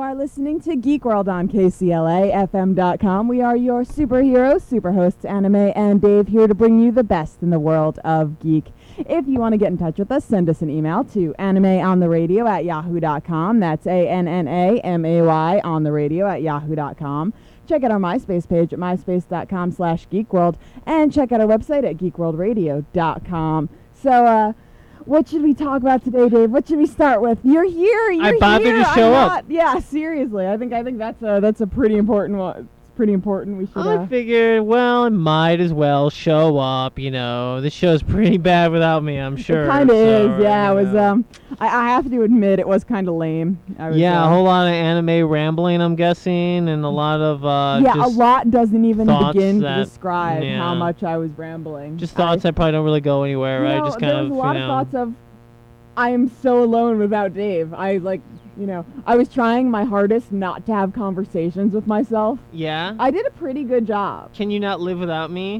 are listening to Geek World on KCLA.FM.com. We are your superheroes, super hosts, Anime and Dave, here to bring you the best in the world of geek. If you want to get in touch with us, send us an email to animeontheradio@yahoo.com. That's ANNAMAY on the radio at yahoo.com. Check out our MySpace page at myspace.com/geekworld and check out our website at geekworldradio.com. So, what should we talk about today, Dave? What should we start with? You're here. I bothered to show up. Yeah, seriously. I think that's a pretty important one. It's pretty important. We should. I figured, well, I might as well show up. You know, this show's pretty bad without me. I'm sure. It kind of is. Yeah, it was. I have to admit, it was kind of lame. A whole lot of anime rambling, I'm guessing, and a lot of a lot doesn't even begin to describe yeah. how much I was rambling. Just thoughts that probably don't really go anywhere, right? Just kind there was a lot of thoughts of, I am so alone without Dave. I was trying my hardest not to have conversations with myself. Yeah? I did a pretty good job. Can you not live without me?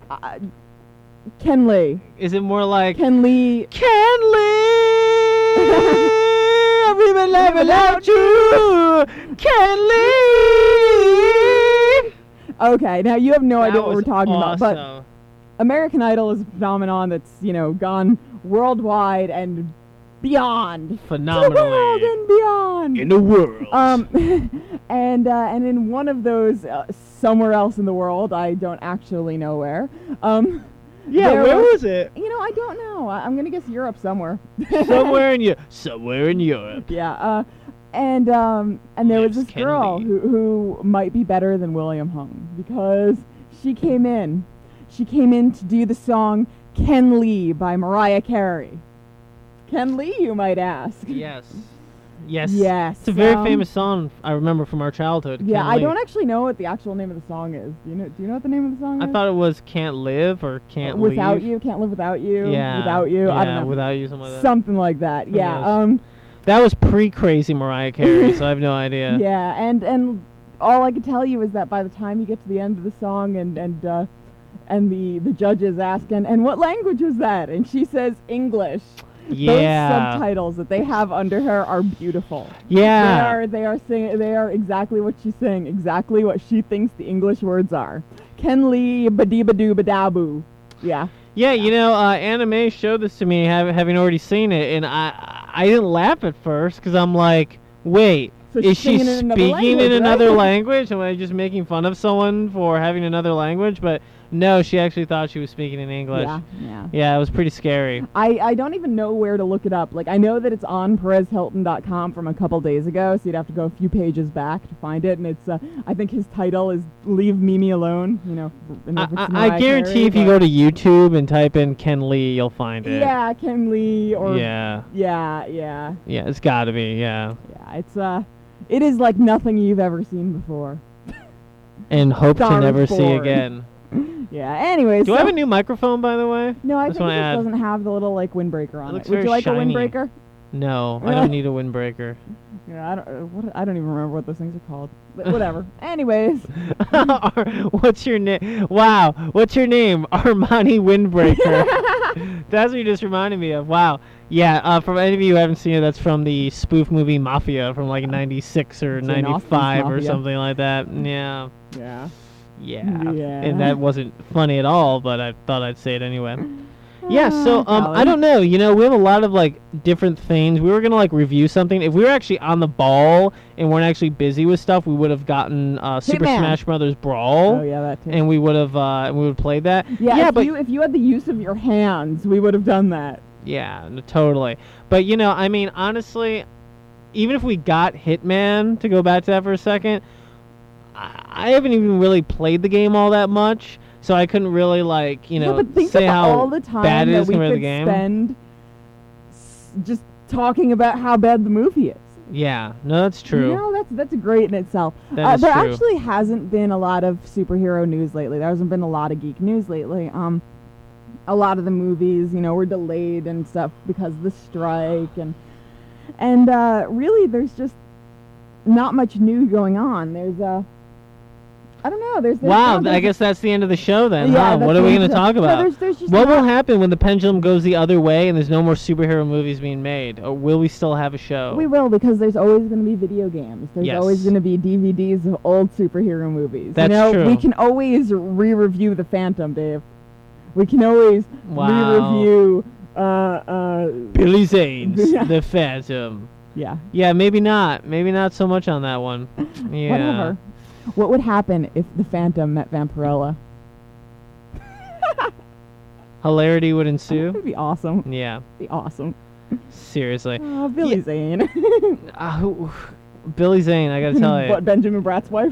Ken Lee. Is it more like... Ken Lee. Ken Lee! We will live without you! Ken Lee! Okay, now you have no idea what we're talking about, but awesome. American Idol is a phenomenon that's, gone worldwide and beyond. Phenomenally. To the world and beyond. In the world. And in one of those, somewhere else in the world, I don't actually know where, where was it? I don't know. I'm going to guess Europe somewhere. Somewhere in Europe. Yeah, and there was this Ken girl Lee. who might be better than William Hung, because she came in to do the song Ken Lee by Mariah Carey. Ken Lee, you might ask. Yes. Yes. It's a very famous song I remember from our childhood. Yeah, Ken I Lee. don't actually know what the actual name of the song is. Do you know what the name of the song is? I thought it was Can't Live or Can't Leave. Without You, Can't Live Without You. Yeah. Without You. Yeah, I don't know. Without You, something like that. Something like that. Yeah. Yes. That was pre-crazy Mariah Carey, so I have no idea. Yeah, and all I could tell you is that by the time you get to the end of the song and the judges ask, and what language was that? And she says English. Yeah. Those subtitles that they have under her are beautiful. Yeah. They are singing. They are exactly what she's saying. Exactly what she thinks the English words are. Ken Lee badee-badoo badaboo. Yeah. Yeah, Anime showed this to me, having already seen it, and I didn't laugh at first because I'm like, wait, So is she singing in another speaking language, in right? another language? Am I just making fun of someone for having another language? But no, she actually thought she was speaking in English. Yeah. Yeah, it was pretty scary. I don't even know where to look it up. Like, I know that it's on PerezHilton.com from a couple days ago, so you'd have to go a few pages back to find it. And it's, I think his title is "Leave Mimi Alone." I guarantee if you go to YouTube and type in Ken Lee, you'll find it. Yeah, Ken Lee or Yeah, it's got to be. Yeah. It is like nothing you've ever seen before. And hope to Star never is see born. again. Yeah. Anyways. Do I have a new microphone, by the way? No, I Just think it wanna just add. doesn't have the little windbreaker on it. looks Would you very like shiny. a windbreaker? No, I don't need a windbreaker. Yeah, I don't even remember what those things are called. But whatever. Anyways. What's your name? Wow, what's your name? Armani Windbreaker. That's what you just reminded me of. Wow. Yeah, from any of you who haven't seen it, that's from the spoof movie Mafia from like 96 or Jane Austen's 95 or Mafia. something like that. Yeah. Yeah. Yeah. Yeah. And that wasn't funny at all, but I thought I'd say it anyway. Yeah, so Golly. I don't know. We have a lot of different things. We were gonna review something. If we were actually on the ball and weren't actually busy with stuff, we would have gotten Super Hitman. Smash Brothers Brawl. Oh yeah, that too. And we would have played that. Yeah, but if you had the use of your hands, we would have done that. yeah, totally. But I mean, honestly, even if we got Hitman, to go back to that for a second, I haven't even really played the game all that much. So I couldn't really but think say about how all the time bad it that is we compared to could the game. spend just talking about how bad the movie is. Yeah, no, that's true. That's great in itself. That is there true. actually hasn't been a lot of superhero news lately. There hasn't been a lot of geek news lately. A lot of the movies, were delayed and stuff because of the strike, and really there's just not much new going on. There's I don't know. There's Wow, I guess that's the end of the show then, Yeah, huh? that's What are the we end going of to the- talk No, about? there's just What will not- happen when the pendulum goes the other way and there's no more superhero movies being made? Or will we still have a show? We will, because there's always going to be video games. There's Yes. always going to be DVDs of old superhero movies. That's true. We true. can always re-review The Phantom, Dave. We can always Wow. re-review. Billy Zane's Yeah. The Phantom. Yeah. Yeah, maybe not. Maybe not so much on that one. Yeah. Whatever. What would happen if The Phantom met Vampirella? Hilarity would It ensue. would be awesome. Yeah, Be awesome. seriously. Oh, Billy Yeah. Zane. Billy Zane, I gotta tell you. What, Benjamin Bratt's wife?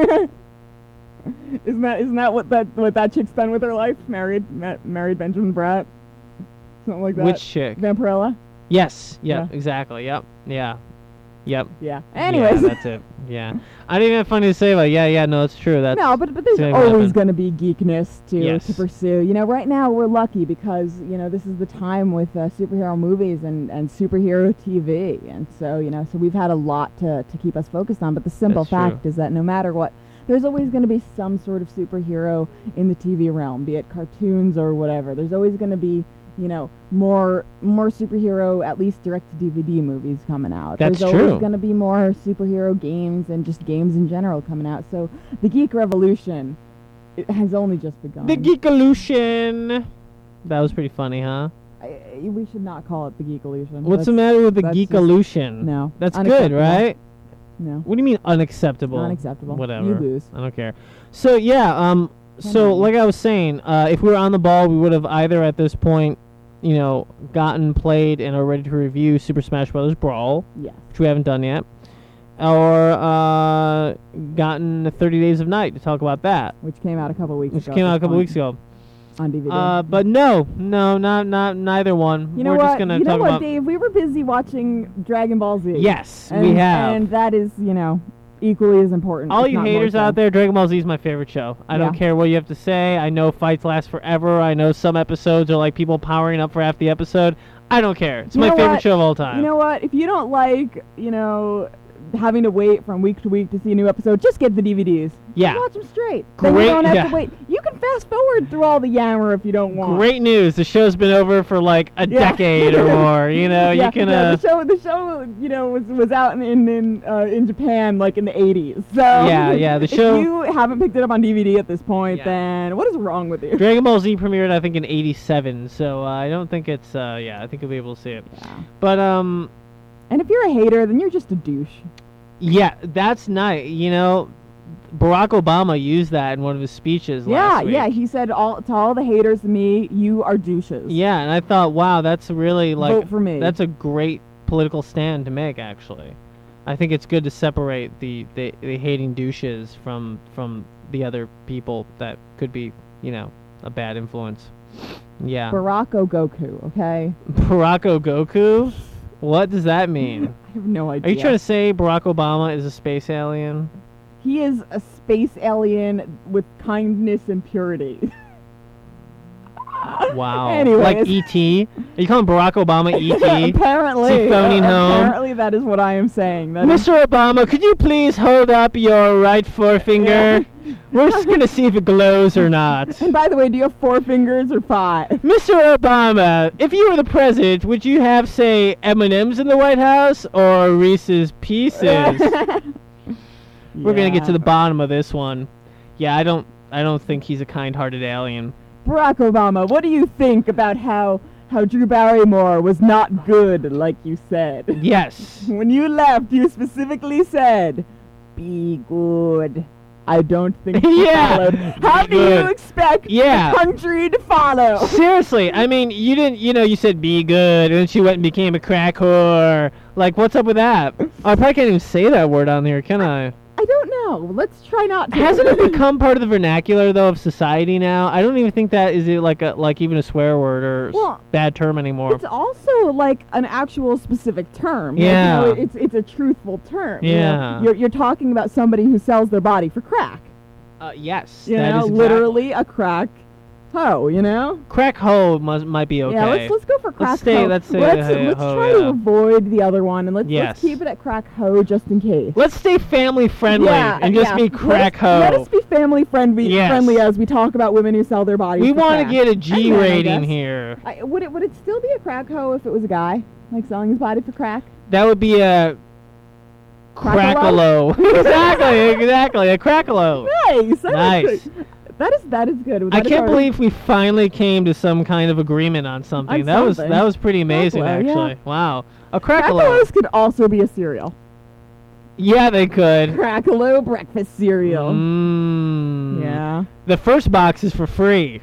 isn't that what that chick's done with her life? Married Benjamin Bratt? Something like that. Which chick? Vampirella? Yes. Yep. Yeah. Exactly. Yep. Yeah. Yep. Yeah. Anyways. Yeah, that's it. Yeah. I didn't even have funny to say, like, yeah, no, it's true. That's No, but there's gonna always happen. going to be geekness Yes. to pursue. You know, right now we're lucky because, this is the time with superhero movies and superhero TV. And so, so we've had a lot to keep us focused on. But the simple That's true. fact is that no matter what, there's always going to be some sort of superhero in the TV realm, be it cartoons or whatever. There's always going to be, more superhero, at least direct-to-DVD movies coming out. That's There's true. always going to be more superhero games and just games in general coming out. So the geek revolution, it has only just begun. The Geekolution. That was pretty funny, huh? We should not call it the geekolution. What's the matter with the that's just- Geekolution? No. That's good, Unacceptable. right? No. What do you mean unacceptable? Unacceptable. Whatever. You lose. I don't care. So yeah, so on. like I was saying, if we were on the ball, we would have either at this point, gotten played and are ready to review Super Smash Bros. Brawl, Yes. which we haven't done yet, or gotten 30 Days of Night to talk about that, Which came out a couple weeks which ago. came at out a this couple point weeks ago. on DVD. But no, not neither one. you know We're what? just gonna you know talk what, about. Dave? We were busy watching Dragon Ball Z. Yes, and, we have. And that is, equally as important. All if you not more haters so. out there, Dragon Ball Z is my favorite show. I don't Yeah. care what you have to say. I know fights last forever. I know some episodes are like people powering up for half the episode. I don't care. It's You my know favorite what? show of all time. You know what? If you don't like, having to wait from week to week to see a new episode, just get the DVDs. Yeah. Just watch them straight. Then Great- you don't have yeah. to wait. You can fast forward through all the yammer if you don't want. Great news. The show's been over for like a Yeah. decade or more. You know, Yeah, you can. the show, was out in Japan like in the 80s. So Yeah, the show- If you haven't picked it up on DVD at this point, Yeah. then what is wrong with you? Dragon Ball Z premiered, I think, in '87. So I don't think it's. I think you'll be able to see it. Yeah. But And if you're a hater, then you're just a douche. yeah, that's nice. Barack Obama used that in one of his speeches last week. Yeah. He said to all the haters, me, you are douches. Yeah, and I thought, wow, that's really like Vote for me. That's a great political stand to make. Actually, I think it's good to separate the hating douches from the other people that could be a bad influence. Yeah, Barack Goku, okay? Barack Goku. What does that mean? I have no idea. Are you trying to say Barack Obama is a space alien? He is a space alien with kindness and purity. Wow. Anyways. Like E.T.? Are you calling Barack Obama E.T.? Apparently. Is he phoning home? Apparently that is what I am saying. That is- Mr. Obama, could you please hold up your right forefinger? We're just going to see if it glows or not. And by the way, do you have 4 fingers or 5? Mr. Obama, if you were the president, would you have, say, M&M's in the White House or Reese's Pieces? We're going to get to the bottom of this one. Yeah, I don't think he's a kind-hearted alien. Barack Obama, what do you think about how Drew Barrymore was not good, like you said? Yes. When you left, you specifically said, "Be good." I don't think you Yeah, followed. How be do you good. expect Yeah. the country to follow? Seriously, I mean, you didn't, you said be good, and then she went and became a crack whore. Like, what's up with that? Oh, I probably can't even say that word on here, can I? I don't know. Let's try not to. Hasn't it become part of the vernacular though of society now? I don't even think that is it like even a swear word or Well, bad term anymore. It's also like an actual specific term. Yeah. Like, it's a truthful term. Yeah. You're talking about somebody who sells their body for crack. Yes. You that know, is literally a crack Ho, you know? Crack Ho might be okay. Yeah, let's go for Crack Let's stay- Ho. let's say let's Ho, try yeah. to avoid the other one, and let's Yes. keep it at Crack Ho just in case. Let's stay family friendly and just be Crack Ho. Let us be family friendly Yes. as we talk about women who sell their bodies. We for want to crack. get a And G men, I rating guess. here. Would it still be a Crack Ho if it was a guy, like selling his body for crack? That would be a Crackalo? Crackalo. exactly. A crackalo. Nice. Nice. That is good. I That is can't our- believe we finally came to some kind of agreement on something. On That something. was pretty amazing, Crackalo, yeah. actually. Wow. A crackalo. Crackalos could also be a cereal. Yeah, they could. Crackalo breakfast cereal. Mm. Yeah. The first box is for free.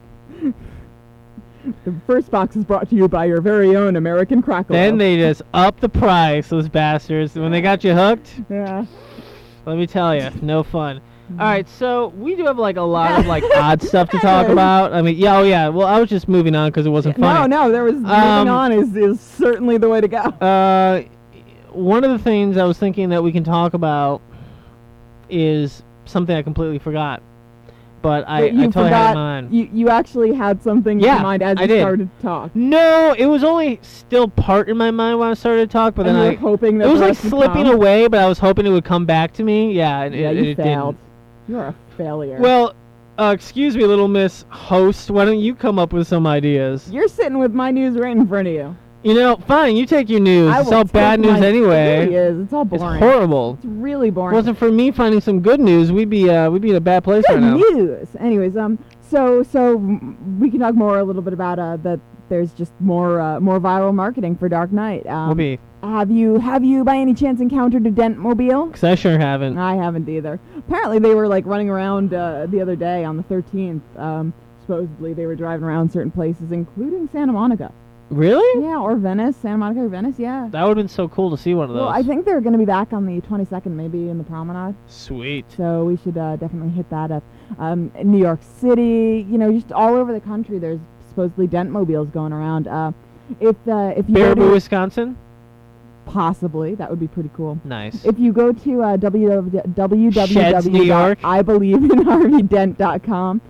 The first box is brought to you by your very own American Crackalo. Then they just up the price, those bastards. When they got you hooked, Yeah. let me tell you, no fun. All right, so we do have like a lot of like odd stuff to talk about. I mean, yeah, oh yeah. Well, I was just moving on because it wasn't funny. No, there was moving on is certainly the way to go. One of the things I was thinking that we can talk about is something I completely forgot, but I you totally forgot, had in mind. You actually had something Yeah, in mind as I you did. started to talk. No, it was only still part in my mind when I started to talk, but And then you were hoping that it was the like rest would slipping come. away, but I was hoping it would come back to me. Yeah, and Yeah, it, you it failed. didn't. You are a failure. Well, excuse me, little Miss Host. Why don't you come up with some ideas? You're sitting with my news right in front of you. You know, fine. You take your news. I It's will all bad take news my- anyway. It really is. It's all It's boring. horrible. It's really If it boring. wasn't for me finding some good news, we'd be in a bad place Good right now. news. Anyways, so we can talk more a little bit about that. There's just more viral marketing for Dark Knight. We'll be. Have you by any chance encountered a Dentmobile? Because I sure haven't. I haven't either. Apparently they were like running around the other day on the 13th. Supposedly they were driving around certain places, including Santa Monica. Really? Yeah, or Venice, Santa Monica or Venice. Yeah. That would have been so cool to see one of those. Well, I think they're going to be back on the 22nd, maybe in the Promenade. Sweet. So we should definitely hit that up. New York City, just all over the country. There's supposedly Dentmobiles going around. If you go Baraboo, to, Wisconsin? possibly, that would be pretty cool. Nice. If you go to Sheds, New York. www.ibelieveinharvey.com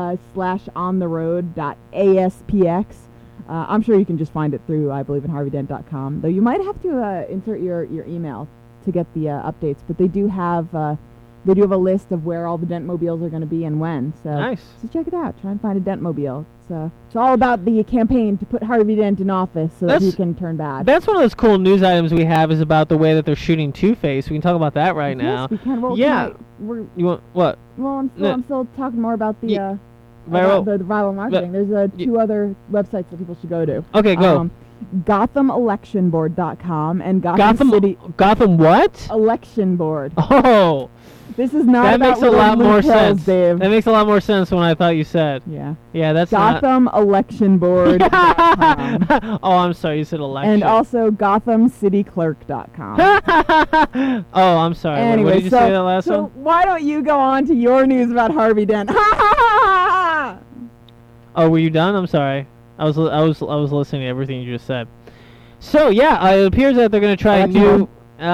/ontheroad.aspx, I'm sure you can just find it through ibelieveinharveydent.com, though you might have to insert your email to get the updates, but they do have a list of where all the Dentmobiles are going to be and when. So, Nice. so check it out. Try and find a Dentmobile. It's all about the campaign to put Harvey Dent in office so that he That's- can turn bad. That's one of those cool news items we have is about the way that they're shooting Two-Face. We can talk about that right now. Yes, we can. Well, Yeah. tonight we're You want what? Well, No. I'm still talking more about the Ye- Viral. about the viral marketing. There's two other websites that people should go to. Okay, go. GothamElectionBoard.com and Gotham City Gotham what? Election Board. Oh, This is not that about makes a little lot more loopholes, sense. Dave. That makes a lot more sense than what I thought you said. Yeah. Yeah, that's not. GothamElectionBoard.com Oh, I'm sorry. You said election. and also GothamCityClerk.com. Oh, I'm sorry. Anyway, what did you say that last so one? why don't you go on to your news about Harvey Dent? Oh, were you done? I'm sorry. I was listening to everything you just said. So yeah, it appears that they're going to try Election new.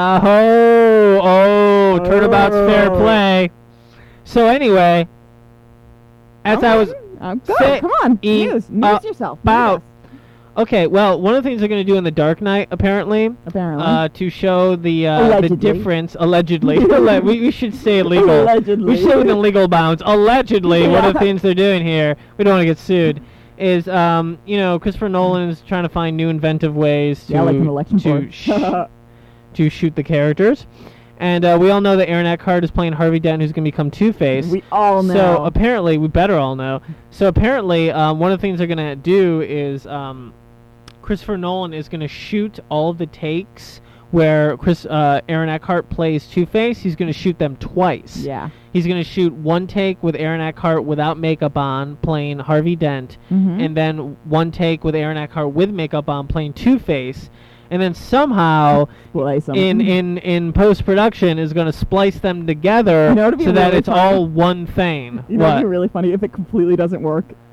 Turnabout's fair play. So anyway, as I was Go, Say- come on, news yourself. about- okay, well, one of the things they're going to do in the Dark Knight apparently. Apparently. To show the Allegedly. difference, allegedly. we should say legal. Allegedly. We should say within legal bounds. Allegedly, one of the Yeah. things they're doing here, we don't want to get sued, is Christopher Nolan is trying to find new inventive ways to Yeah, like an election board. to shoot the characters, and we all know that Aaron Eckhart is playing Harvey Dent, who's going to become Two-Face. We all know. So apparently, we better all know. So apparently, one of the things they're going to do is Christopher Nolan is going to shoot all of the takes where Aaron Eckhart plays Two-Face. He's going to shoot them twice. yeah. He's going to shoot one take with Aaron Eckhart without makeup on, playing Harvey Dent, Mhm. and then one take with Aaron Eckhart with makeup on, playing Two-Face. And then somehow, Splice 'em. in post-production, is going to splice them together You know, it'd be so that really it's funny. all one thing. You know, it'd What? be really funny if it completely doesn't work.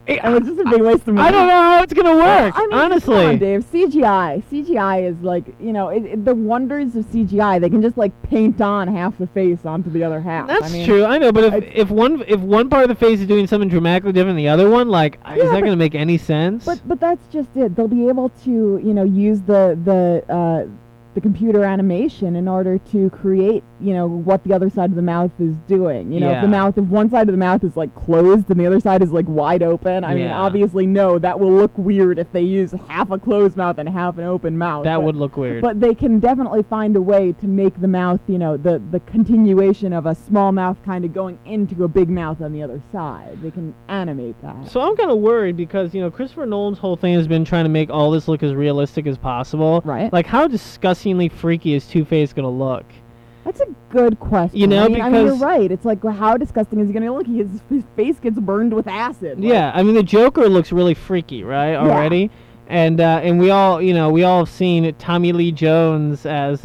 And it's just a big waste of money. I don't know how it's gonna work. I mean, honestly, come on, Dave. CGI is like, you know, the wonders of CGI. They can just like paint on half the face onto the other half. That's true. I know, but if one part of the face is doing something dramatically different than the other one, like, is that gonna make any sense? But that's just it. They'll be able to, you know, use the computer animation in order to create, you know, what the other side of the mouth is doing. You know, if one side of the mouth is like closed and the other side is like wide open, I mean, obviously, no, that will look weird if they use half a closed mouth and half an open mouth. That would look weird. But they can definitely find a way to make the mouth, you know, the continuation of a small mouth kind of going into a big mouth on the other side. They can animate that. So I'm kind of worried because, you know, Christopher Nolan's whole thing has been trying to make all this look as realistic as possible. Right. Like, how disgustingly freaky is Two-Face gonna look? That's a good question. You know, I because mean, you're right. It's like, well, how disgusting is he gonna look? His face gets burned with acid. Yeah, I mean, the Joker looks really freaky, right? Already, and we all have seen Tommy Lee Jones as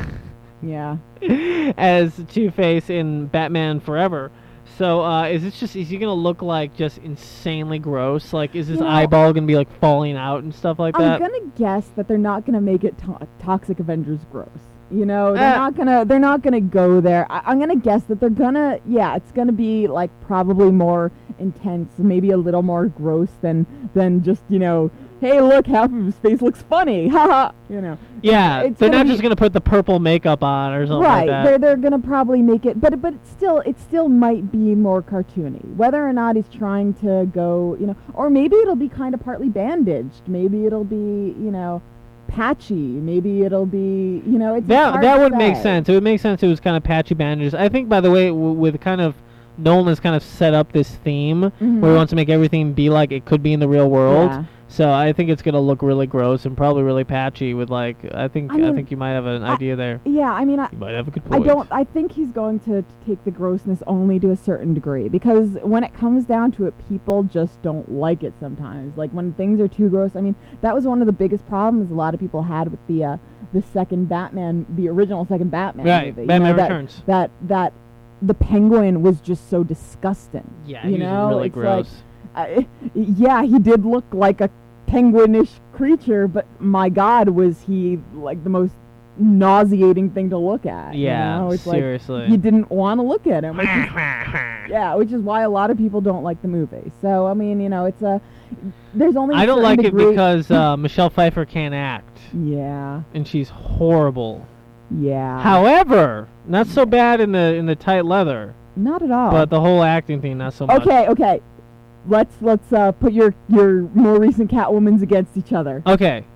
as Two-Face in Batman Forever. So is he gonna look like just insanely gross? Like, is his eyeball gonna be like falling out and stuff like that? I'm gonna guess that they're not gonna make it Toxic Avengers gross. You know, they're not gonna go there. I'm gonna guess that they're gonna, it's gonna be like probably more intense, maybe a little more gross than just, you know, hey, look, half of his face looks funny, haha. You know. Yeah, they're not just gonna put the purple makeup on or something like that. Right, they're gonna probably make it, but it still might be more cartoony. Whether or not he's trying to go, you know, or maybe it'll be kind of partly bandaged. Maybe it'll be, you know, patchy. Maybe it'll be, you know, it's that would make sense. It would make sense. It was kind of patchy bandages. I think, by the way, with kind of Nolan has kind of set up this theme where he wants to make everything be like it could be in the real world. Yeah. So I think it's gonna look really gross and probably really patchy. With like, I think you might have an idea there. Yeah, I mean, you might have a good point. I think he's going to take the grossness only to a certain degree, because when it comes down to it, people just don't like it sometimes. Like when things are too gross. I mean, that was one of the biggest problems a lot of people had with the second Batman, the original second Batman movie. Batman Returns. That the Penguin was just so disgusting. Yeah, he was really gross. Like, he did look like a penguinish creature, but my God, was he like the most nauseating thing to look at. Yeah, you know? It's seriously. Like, you didn't want to look at him. Which is why a lot of people don't like the movie. So, I mean, you know, it's there's only I don't like it because Michelle Pfeiffer can't act. Yeah. And she's horrible. Yeah. However, not so bad in the tight leather. Not at all. But the whole acting thing, not so much. Okay. Let's put your more recent Catwomans against each other. Okay.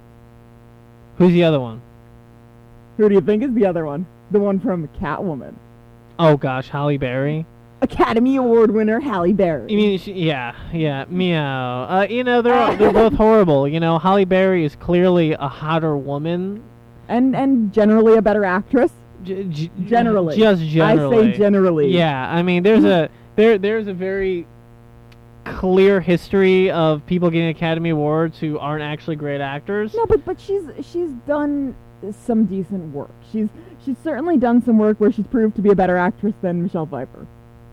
Who's the other one? Who do you think is the other one? The one from Catwoman. Oh gosh, Halle Berry. Academy Award winner Halle Berry. You mean meow. You know, they're both horrible. You know, Halle Berry is clearly a hotter woman. And generally a better actress. Generally. Just generally. I say generally. Yeah, I mean, there's a very clear history of people getting Academy Awards who aren't actually great actors. No, but she's done some decent work. She's certainly done some work where she's proved to be a better actress than Michelle Pfeiffer.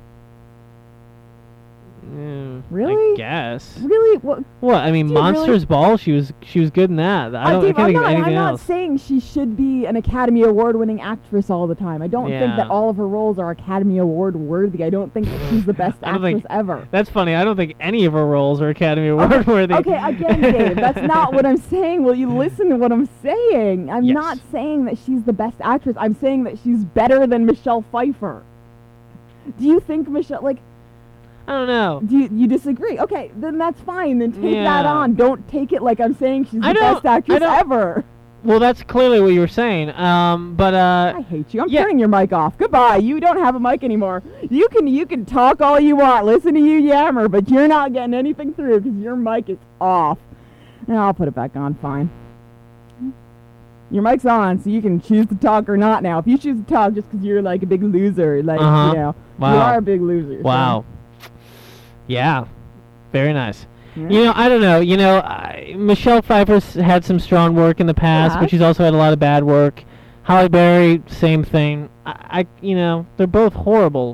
Really? I guess. Really? What? I mean, Monsters Ball. She was good in that. I can't think of anything else. I'm not saying she should be an Academy Award-winning actress all the time. I don't think that all of her roles are Academy Award worthy. I don't think that she's the best actress ever. That's funny. I don't think any of her roles are Academy Award worthy. Okay, again, Dave, that's not what I'm saying. Will you listen to what I'm saying? I'm not saying that she's the best actress. I'm saying that she's better than Michelle Pfeiffer. Do you think Michelle, like... I don't know. Do you disagree? Okay, then that's fine. Then take that on. Don't take it like I'm saying she's the best actress ever. Well, that's clearly what you were saying. But I hate you. I'm turning your mic off. Goodbye. You don't have a mic anymore. You can talk all you want. Listen to you yammer, but you're not getting anything through because your mic is off. And I'll put it back on. Fine. Your mic's on, so you can choose to talk or not now. If you choose to talk just because you're like a big loser, like you know, you are a big loser. Wow. So. Yeah, very nice. Yeah. You know, I don't know. You know, Michelle Pfeiffer's had some strong work in the past, but she's also had a lot of bad work. Halle Berry, same thing. You know, they're both horrible.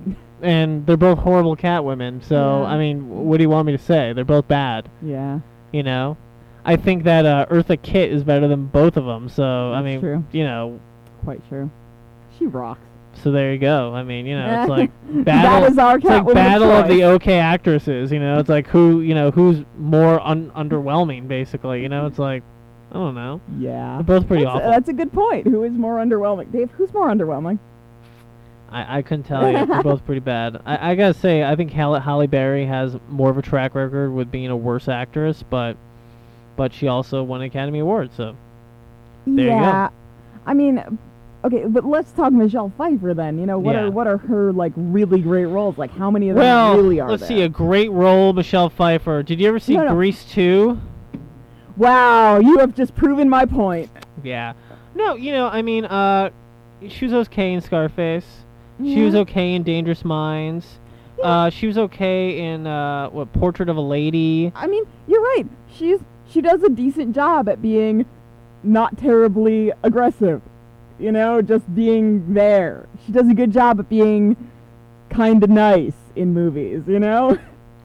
and they're both horrible Catwomen. So Yeah. I mean, what do you want me to say? They're both bad. Yeah. You know, I think that Eartha Kitt is better than both of them. So I That's mean, true. you know, Quite true. She rocks. so there you go. I mean, you know, it's like That battle. is our It's like Catwoman battle of the choice. okay actresses. You know, it's like who's more underwhelming. Basically, you know, it's like I don't know. Yeah. They're both pretty that's, awful. That's a good point. Who is more underwhelming? Dave, who's more underwhelming? I couldn't tell you. They're both pretty bad. I gotta say, I think Halle Berry has more of a track record with being a worse actress, but she also won an Academy Award, so There you go. Yeah. I mean, okay, but let's talk Michelle Pfeiffer then. You know, Yeah. what are her like really great roles? Like how many of them well, really are let's there? see, a great role, Michelle Pfeiffer. Did you ever see No. Grease 2? Wow, you have just proven my point. Yeah. No, you know, I mean, she was okay in Scarface. She was Yeah. okay in Dangerous Minds. Yeah. She was okay in Portrait of a Lady. I mean, you're right. She does a decent job at being not terribly aggressive. You know, just being there. She does a good job at being kind of nice in movies, you know?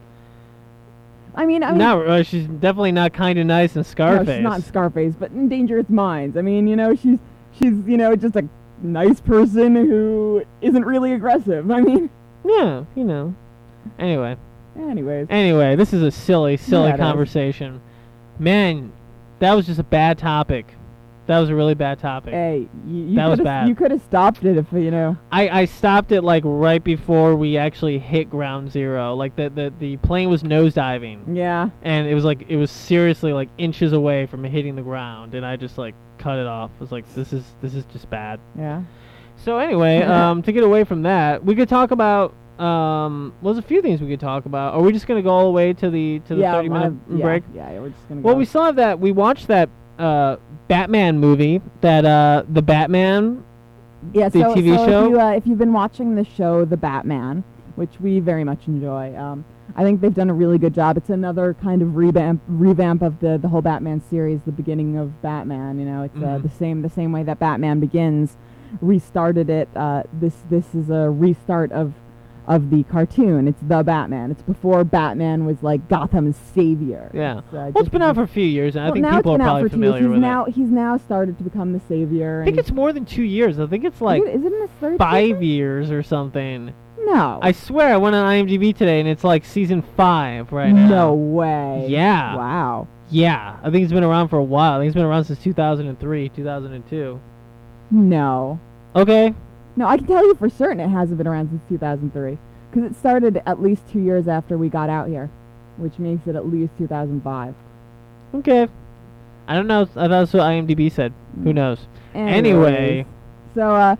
I mean, No, she's definitely not kind of nice in no, Scarface. she's not in Scarface, but in Dangerous Minds. I mean, you know, she's you know, just a nice person who isn't really aggressive. I mean, Yeah, you know. Anyway, anyways. this is a silly Yeah, it is. conversation. Man, that was just a bad topic. That was a really bad topic. Hey, you That was could've- bad. You could have stopped it if, you know. I stopped it like right before we actually hit ground zero. Like the plane was nosediving, Yeah. and it was seriously like inches away from hitting the ground, and I just like cut it off. I was like, this is just bad. Yeah. So anyway, to get away from that, we could talk about there's a few things we could talk about. Are we just gonna go all the way to the 30-minute break? Yeah, we're just gonna Well, go. we still have that. We watched that Batman movie, that the Batman. Yeah, the so, TV so show? if you've been watching the show The Batman, which we very much enjoy, I think they've done a really good job. It's another kind of revamp of the whole Batman series, the beginning of Batman. You know, it's Mhm. the same way that Batman Begins restarted it. This is a restart of the cartoon. It's the Batman. It's before Batman was like Gotham's savior. Yeah. It's, Well, it's just- been out for a few years, and I well, think now people are it's been out probably for 2 years. familiar with it. He's now started to become the savior. I think and it's more than 2 years. I think it's like is it in his third 5 season? years or something. No. I swear, I went on IMDb today, and it's like season 5 right now. No way. Yeah. Wow. Yeah, I think it's been around for a while. I think it's been around since 2003, 2002. No. Okay. No, I can tell you for certain it hasn't been around since 2003. Because it started at least 2 years after we got out here, which makes it at least 2005. Okay. I don't know. I thought that's what IMDb said. Who knows? Anyway. So,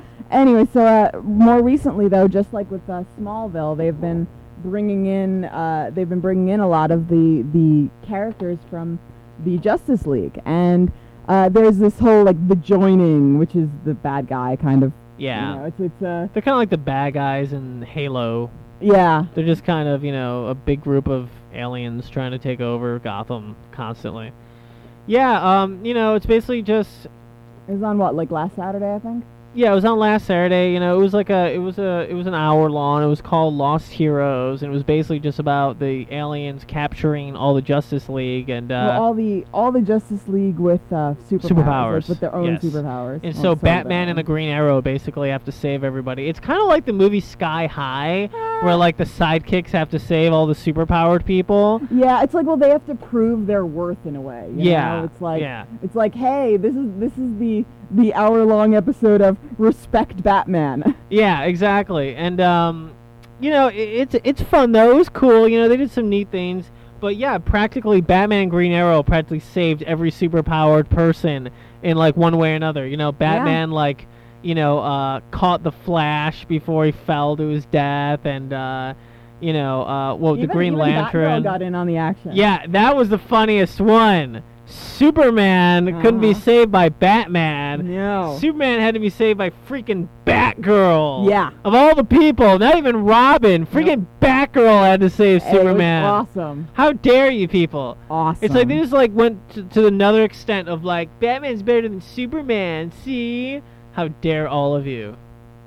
more recently though, just like with Smallville, they've been bringing in a lot of the characters from the Justice League, and there's this whole like the Joining, which is the bad guy kind of. Yeah. You know, it's They're kind of like the bad guys in Halo. yeah. They're just kind of, you know, a big group of aliens trying to take over Gotham constantly. Yeah, you know, it's basically just It was on what, like last Saturday, I think. yeah, it was on last Saturday. You know, it was an hour long. It was called Lost Heroes, and it was basically just about the aliens capturing all the Justice League and Well, all the Justice League with superpowers, like, with their own yes. superpowers. And Well, so some of Batman and them. the Green Arrow basically have to save everybody. It's kind of like the movie Sky High, where like the sidekicks have to save all the superpowered people. Yeah, it's like, well, they have to prove their worth in a way. You Yeah, know? yeah. It's like, hey, this is the hour-long episode of Respect Batman. Yeah, exactly. And you know, it's fun though. It was cool. You know, they did some neat things. But yeah, practically Batman and Green Arrow practically saved every superpowered person in like one way or another. You know, Batman like, you know, caught the Flash before he fell to his death, and you know, the Green even Lantern Batgirl got in on the action. Yeah, that was the funniest one. Superman couldn't be Uh-huh. saved by Batman. No. Superman had to be saved by freaking Batgirl. Yeah. Of all the people, not even Robin. Freaking Batgirl had to save Hey, it was Superman. awesome. How dare you people? Awesome. It's like they just like went to another extent of like, Batman's better than Superman. See? How dare all of you?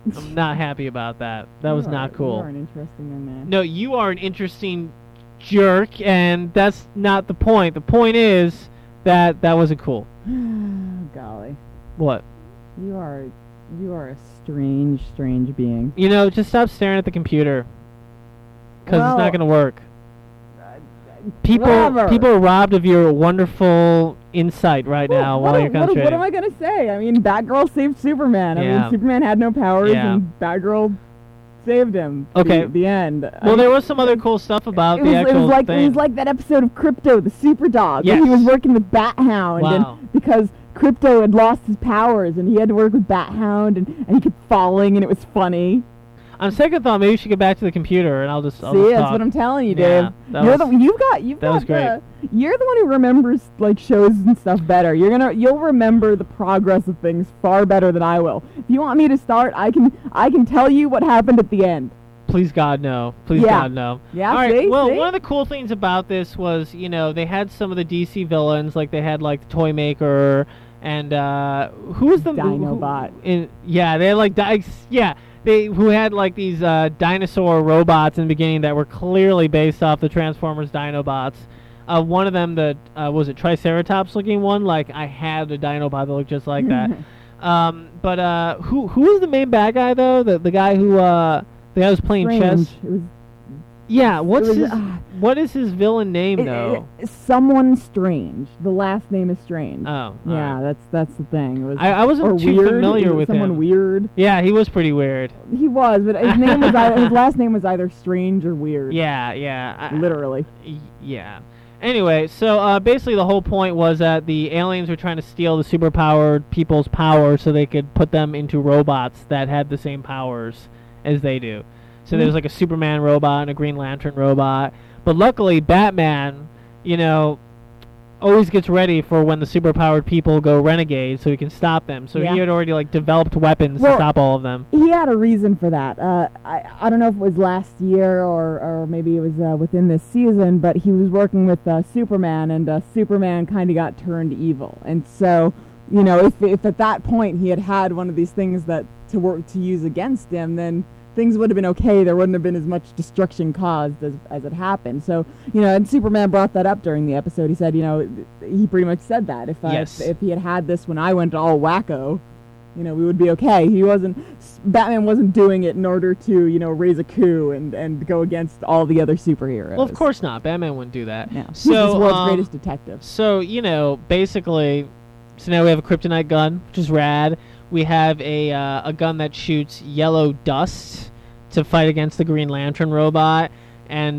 I'm not happy about that. That was not cool. You are an interesting young man. No, you are an interesting jerk, and that's not the point. The point is that wasn't cool. Golly. What? You are a strange being. You know, just stop staring at the computer. Because it's not going to work. People are robbed of your wonderful insight right now while you're concentrating. What am I going to say? I mean, Batgirl saved Superman. I mean, Superman had no powers, and Batgirl saved him. Okay. The end. Well, there was some other cool stuff about the actual thing. It was like that episode of Crypto, the super dog. Yes. Where he was working with Bat-Hound. Wow. And because Crypto had lost his powers, and he had to work with Bat-Hound, and he kept falling, and it was funny. On second thought, maybe we should get back to the computer, and I'll just that's what I'm telling you, Dave. You're the one who remembers like shows and stuff better. You'll remember the progress of things far better than I will. If you want me to start, I can tell you what happened at the end. Please God, no. Please God, no. Yeah. All right. Well, see? one of the cool things about this was, they had some of the DC villains, like they had like the Toymaker, and who was the Dinobot? They had like who had like these dinosaur robots in the beginning that were clearly based off the Transformers Dinobots. One of them, was it Triceratops looking one? Like I had a Dinobot that looked just like that. But who was the main bad guy though? The guy who was playing chess. What is his villain name though? Someone Strange. The last name is Strange. Oh. Yeah, right. that's the thing. I wasn't too familiar with someone him. Weird. Yeah, he was pretty weird. He was, but his name was his last name was either Strange or Weird. Yeah. Literally. Yeah. Anyway, so basically the whole point was that the aliens were trying to steal the superpowered people's power so they could put them into robots that had the same powers as they do. So there was like a Superman robot and a Green Lantern robot. But luckily, Batman, always gets ready for when the superpowered people go renegade so he can stop them. So he had already like developed weapons to stop all of them. He had a reason for that. I don't know if it was last year or maybe it was within this season, but he was working with Superman, and Superman kind of got turned evil. And so, if at that point he had one of these things that to use against him, then things would have been okay. There wouldn't have been as much destruction caused as it happened. So, and Superman brought that up during the episode. He said, he pretty much said that if he had this when I went all wacko, we would be okay. Batman wasn't doing it in order to, raise a coup and go against all the other superheroes. Well, of course not. Batman wouldn't do that. No. So, he's the world's greatest detective. So, basically, so now we have a kryptonite gun, which is rad. We have a gun that shoots yellow dust to fight against the Green Lantern robot, and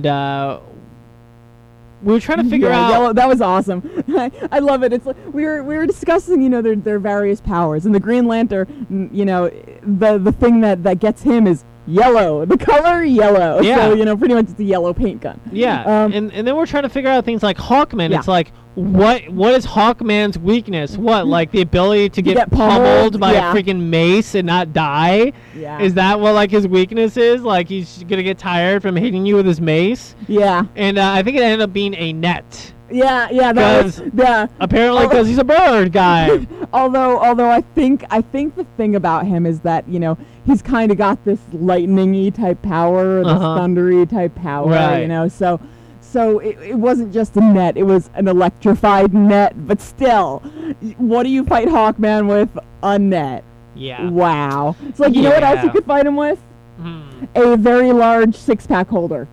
we were trying to figure out. Yellow, that was awesome. I love it. It's like we were discussing, their various powers, and the Green Lantern, the thing that gets him is yellow, the color yellow. Yeah. So pretty much it's a yellow paint gun. Yeah. And then we're trying to figure out things like Hawkman. Yeah. It's like, what is Hawkman's weakness? What, like the ability to get pummeled by a freaking mace and not die? Yeah. Is that what like his weakness is? Like he's gonna get tired from hitting you with his mace? Yeah. And I think it ended up being a net. Yeah. Apparently, because he's a bird guy. although I think the thing about him is that he's kind of got this lightning-y type power, this thundery type power. Right. So it wasn't just a net; it was an electrified net. But still, what do you fight Hawkman with? A net. Yeah. Wow. It's like, you know what else you could fight him with? A very large six-pack holder.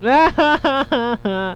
Yeah.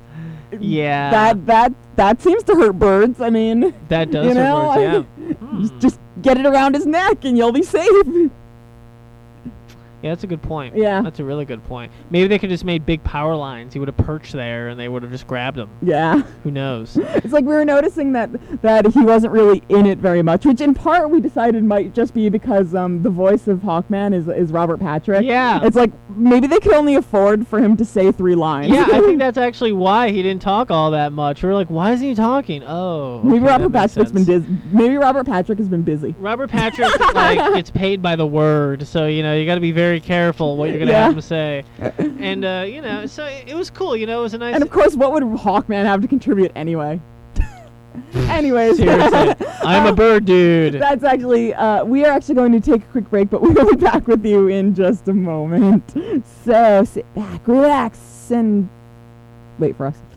That seems to hurt birds. I mean, that does hurt birds. Yeah. Just get it around his neck and you'll be safe. Yeah, that's a good point. Yeah. That's a really good point. Maybe they could just made big power lines. He would have perched there, and they would have just grabbed him. Yeah. Who knows? It's like we were noticing that he wasn't really in it very much, which in part we decided might just be because the voice of Hawkman is Robert Patrick. Yeah. It's like maybe they could only afford for him to say 3 lines. Yeah, I think that's actually why he didn't talk all that much. We were like, why isn't he talking? Oh. Okay, maybe Robert Patrick has been busy. Robert Patrick gets paid by the word, so you got to be very careful what you're gonna have him say. And so it was cool. It was a nice. And of course, what would Hawkman have to contribute anyway? Anyways. Seriously. I'm a bird dude. That's actually, we are actually going to take a quick break, but we will be back with you in just a moment. So sit back, relax, and wait for us.